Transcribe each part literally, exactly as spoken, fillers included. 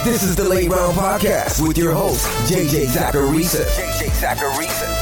This is the Late Round Podcast with your host, J J Zachariason. J J Zachariason.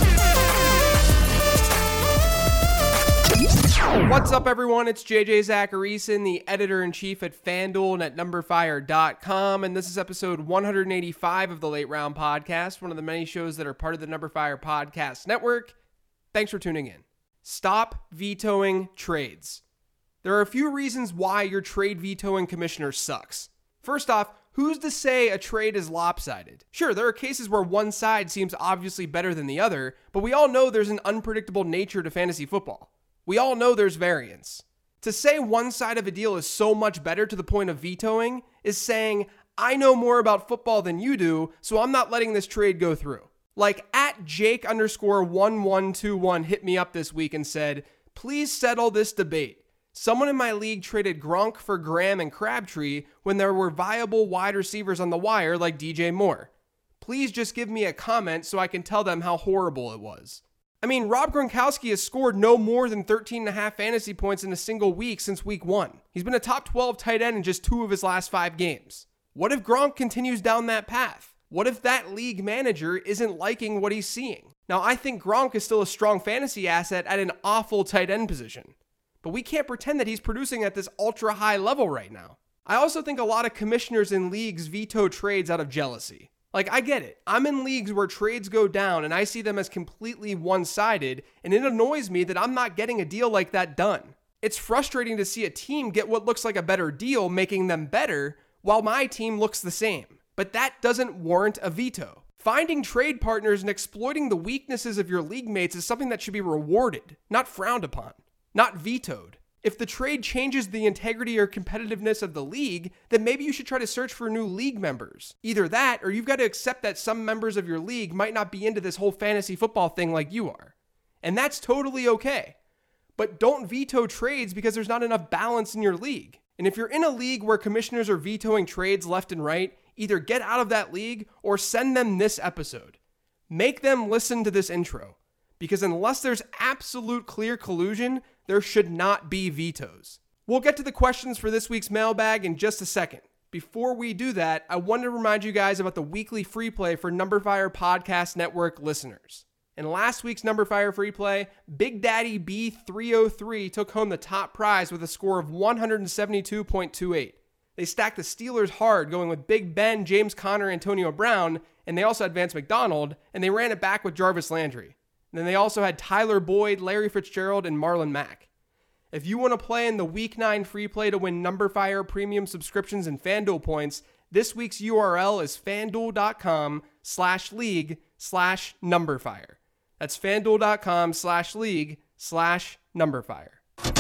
What's up, everyone? It's J J Zachariason, the editor-in-chief at FanDuel and at number fire dot com, and this is episode one eighty-five of the Late Round Podcast, one of the many shows that are part of the Numberfire Podcast Network. Thanks for tuning in. Stop vetoing trades. There are a few reasons why your trade vetoing commissioner sucks. First off, who's to say a trade is lopsided? Sure, there are cases where one side seems obviously better than the other, but we all know there's an unpredictable nature to fantasy football. We all know there's variance. To say one side of a deal is so much better to the point of vetoing is saying, I know more about football than you do, so I'm not letting this trade go through. Like at Jake underscore one one two one hit me up this week and said, please settle this debate. Someone in my league traded Gronk for Graham and Crabtree when there were viable wide receivers on the wire like D J Moore. Please just give me a comment so I can tell them how horrible it was. I mean, Rob Gronkowski has scored no more than thirteen and a half fantasy points in a single week since week one. He's been a top twelve tight end in just two of his last five games. What if Gronk continues down that path? What if that league manager isn't liking what he's seeing? Now, I think Gronk is still a strong fantasy asset at an awful tight end position, but we can't pretend that he's producing at this ultra high level right now. I also think a lot of commissioners in leagues veto trades out of jealousy. Like, I get it. I'm in leagues where trades go down and I see them as completely one-sided, and it annoys me that I'm not getting a deal like that done. It's frustrating to see a team get what looks like a better deal, making them better, while my team looks the same. But that doesn't warrant a veto. Finding trade partners and exploiting the weaknesses of your league mates is something that should be rewarded, not frowned upon, not vetoed. If the trade changes the integrity or competitiveness of the league, then maybe you should try to search for new league members. Either that, or you've got to accept that some members of your league might not be into this whole fantasy football thing like you are. And that's totally okay. But don't veto trades because there's not enough balance in your league. And if you're in a league where commissioners are vetoing trades left and right, either get out of that league or send them this episode. Make them listen to this intro. Because unless there's absolute clear collusion, there should not be vetoes. We'll get to the questions for this week's mailbag in just a second. Before we do that, I want to remind you guys about the weekly free play for Numberfire Podcast Network listeners. In last week's Numberfire free play, Big Daddy B three oh three took home the top prize with a score of one seventy-two point two eight. They stacked the Steelers hard, going with Big Ben, James Conner, Antonio Brown, and they also had Vance McDonald, and they ran it back with Jarvis Landry. And then they also had Tyler Boyd, Larry Fitzgerald, and Marlon Mack. If you want to play in the Week nine free play to win Numberfire premium subscriptions and FanDuel points, this week's U R L is fanduel.com slash league slash Numberfire. That's fanduel.com slash league slash Numberfire.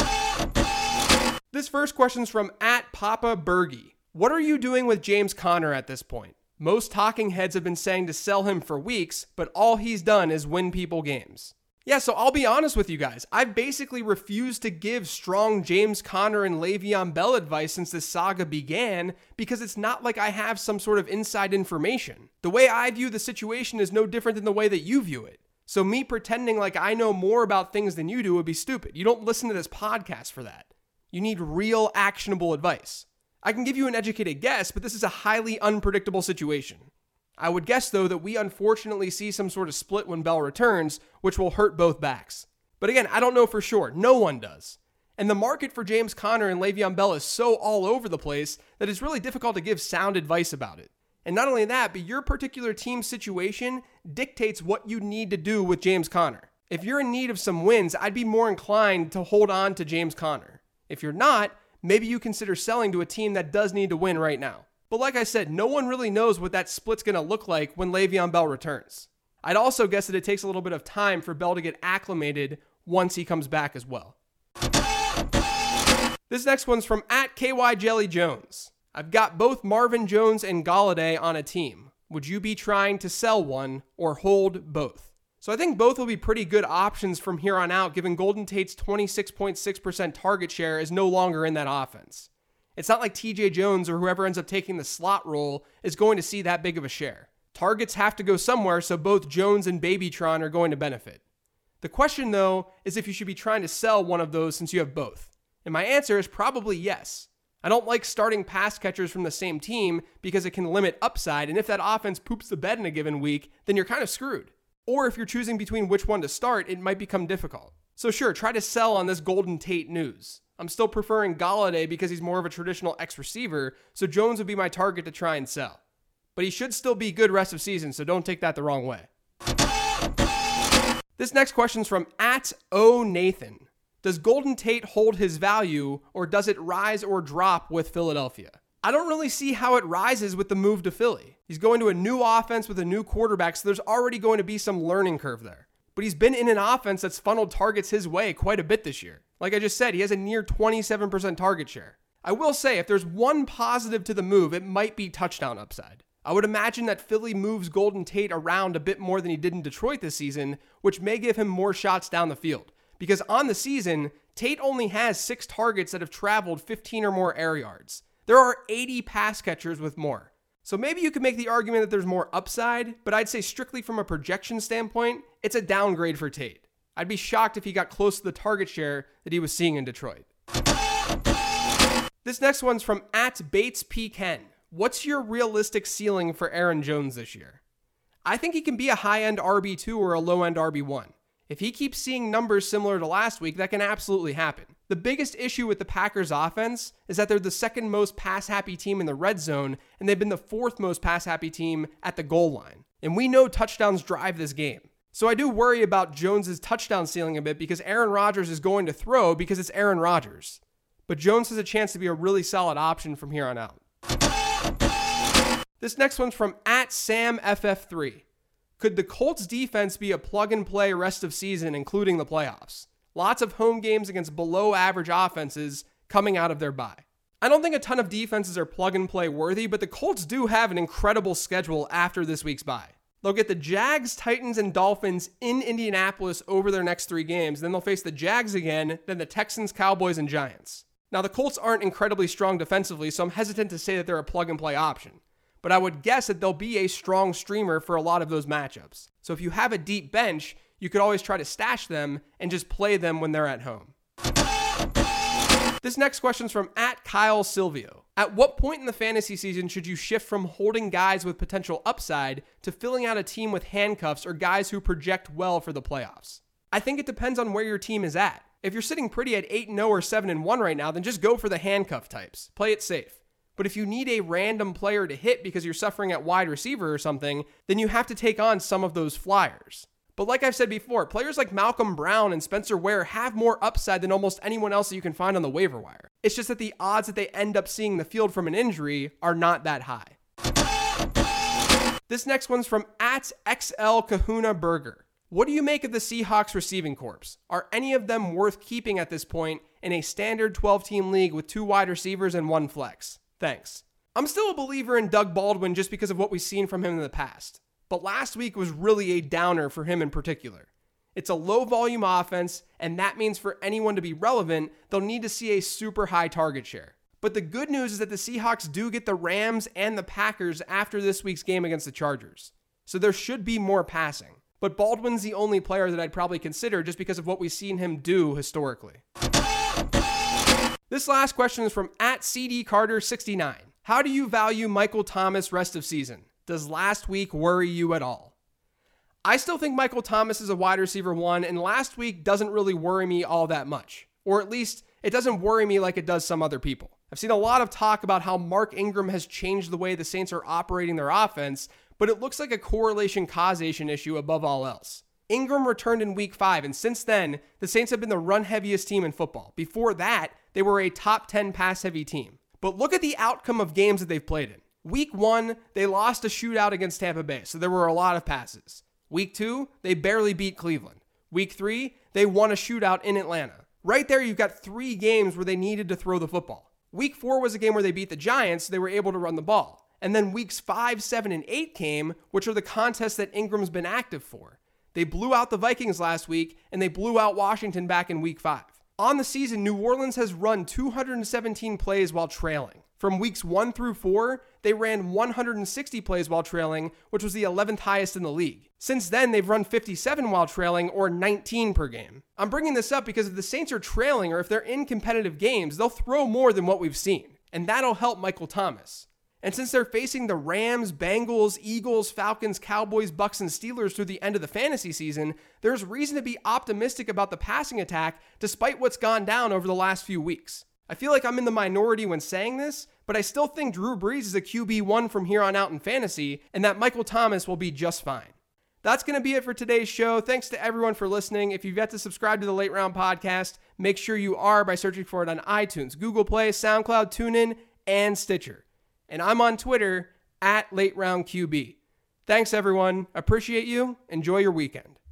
This first question's from at Papa Bergie. What are you doing with James Conner at this point? Most talking heads have been saying to sell him for weeks, but all he's done is win people games. Yeah, so I'll be honest with you guys. I've basically refused to give strong James Conner and Le'Veon Bell advice since this saga began because it's not like I have some sort of inside information. The way I view the situation is no different than the way that you view it. So me pretending like I know more about things than you do would be stupid. You don't listen to this podcast for that. You need real actionable advice. I can give you an educated guess, but this is a highly unpredictable situation. I would guess, though, that we unfortunately see some sort of split when Bell returns, which will hurt both backs. But again, I don't know for sure. No one does. And the market for James Conner and Le'Veon Bell is so all over the place that it's really difficult to give sound advice about it. And not only that, but your particular team situation dictates what you need to do with James Conner. If you're in need of some wins, I'd be more inclined to hold on to James Conner. If you're not, maybe you consider selling to a team that does need to win right now. But like I said, no one really knows what that split's going to look like when Le'Veon Bell returns. I'd also guess that it takes a little bit of time for Bell to get acclimated once he comes back as well. This next one's from at K Y Jelly Jones. I've got both Marvin Jones and Golladay on a team. Would you be trying to sell one or hold both? So I think both will be pretty good options from here on out, given Golden Tate's twenty-six point six percent target share is no longer in that offense. It's not like T J Jones or whoever ends up taking the slot role is going to see that big of a share. Targets have to go somewhere, so both Jones and Babytron are going to benefit. The question, though, is if you should be trying to sell one of those since you have both. And my answer is probably yes. I don't like starting pass catchers from the same team because it can limit upside, and if that offense poops the bed in a given week, then you're kind of screwed. Or if you're choosing between which one to start, it might become difficult. So sure, try to sell on this Golden Tate news. I'm still preferring Golladay because he's more of a traditional X receiver, so Jones would be my target to try and sell. But he should still be good rest of season, so don't take that the wrong way. This next question's from at O Nathan. Does Golden Tate hold his value, or does it rise or drop with Philadelphia? I don't really see how it rises with the move to Philly. He's going to a new offense with a new quarterback, so there's already going to be some learning curve there. But he's been in an offense that's funneled targets his way quite a bit this year. Like I just said, he has a near twenty-seven percent target share. I will say, if there's one positive to the move, it might be touchdown upside. I would imagine that Philly moves Golden Tate around a bit more than he did in Detroit this season, which may give him more shots down the field. Because on the season, Tate only has six targets that have traveled fifteen or more air yards. There are eighty pass catchers with more. So maybe you could make the argument that there's more upside, but I'd say strictly from a projection standpoint, it's a downgrade for Tate. I'd be shocked if he got close to the target share that he was seeing in Detroit. This next one's from at Bates P. Ken. What's your realistic ceiling for Aaron Jones this year? I think he can be a high-end R B two or a low-end R B one. If he keeps seeing numbers similar to last week, that can absolutely happen. The biggest issue with the Packers offense is that they're the second most pass-happy team in the red zone, and they've been the fourth most pass-happy team at the goal line. And we know touchdowns drive this game. So I do worry about Jones's touchdown ceiling a bit because Aaron Rodgers is going to throw because it's Aaron Rodgers. But Jones has a chance to be a really solid option from here on out. This next one's from at Sam F F three. Could the Colts defense be a plug-and-play rest of season, including the playoffs? Lots of home games against below-average offenses coming out of their bye. I don't think a ton of defenses are plug-and-play worthy, but the Colts do have an incredible schedule after this week's bye. They'll get the Jags, Titans, and Dolphins in Indianapolis over their next three games. Then they'll face the Jags again, then the Texans, Cowboys, and Giants. Now, the Colts aren't incredibly strong defensively, so I'm hesitant to say that they're a plug-and-play option. But I would guess that they'll be a strong streamer for a lot of those matchups. So if you have a deep bench, you could always try to stash them and just play them when they're at home. This next question's from at Kyle Silvio. At what point in the fantasy season should you shift from holding guys with potential upside to filling out a team with handcuffs or guys who project well for the playoffs? I think it depends on where your team is at. If you're sitting pretty at eight and oh or seven and one right now, then just go for the handcuff types. Play it safe. But if you need a random player to hit because you're suffering at wide receiver or something, then you have to take on some of those flyers. But like I've said before, players like Malcolm Brown and Spencer Ware have more upside than almost anyone else that you can find on the waiver wire. It's just that the odds that they end up seeing the field from an injury are not that high. This next one's from at X L Kahuna Burger. What do you make of the Seahawks receiving corps? Are any of them worth keeping at this point in a standard twelve-team league with two wide receivers and one flex? Thanks. I'm still a believer in Doug Baldwin just because of what we've seen from him in the past. But last week was really a downer for him in particular. It's a low volume offense, and that means for anyone to be relevant, they'll need to see a super high target share. But the good news is that the Seahawks do get the Rams and the Packers after this week's game against the Chargers. So there should be more passing. But Baldwin's the only player that I'd probably consider just because of what we've seen him do historically. This last question is from at C D Carter sixty-nine. How do you value Michael Thomas rest of season? Does last week worry you at all? I still think Michael Thomas is a wide receiver one, and last week doesn't really worry me all that much. Or at least, it doesn't worry me like it does some other people. I've seen a lot of talk about how Mark Ingram has changed the way the Saints are operating their offense, but it looks like a correlation-causation issue above all else. Ingram returned in week five, and since then, the Saints have been the run-heaviest team in football. Before that, they were a top ten pass-heavy team. But look at the outcome of games that they've played in. Week one, they lost a shootout against Tampa Bay, so there were a lot of passes. Week two, they barely beat Cleveland. Week three, they won a shootout in Atlanta. Right there, you've got three games where they needed to throw the football. Week four was a game where they beat the Giants, so they were able to run the ball. And then weeks five, seven, and eight came, which are the contests that Ingram's been active for. They blew out the Vikings last week, and they blew out Washington back in week five. On the season, New Orleans has run two hundred seventeen plays while trailing. From weeks one through four, they ran one hundred sixty plays while trailing, which was the eleventh highest in the league. Since then, they've run fifty-seven while trailing, or nineteen per game. I'm bringing this up because if the Saints are trailing or if they're in competitive games, they'll throw more than what we've seen. and that'll help Michael Thomas. And since they're facing the Rams, Bengals, Eagles, Falcons, Cowboys, Bucks, and Steelers through the end of the fantasy season, there's reason to be optimistic about the passing attack despite what's gone down over the last few weeks. I feel like I'm in the minority when saying this, but I still think Drew Brees is a Q B one from here on out in fantasy, and that Michael Thomas will be just fine. That's going to be it for today's show. Thanks to everyone for listening. If you've yet to subscribe to the Late Round Podcast, make sure you are by searching for it on iTunes, Google Play, SoundCloud, TuneIn, and Stitcher. And I'm on Twitter at Late Round Q B. Thanks, everyone. Appreciate you. Enjoy your weekend.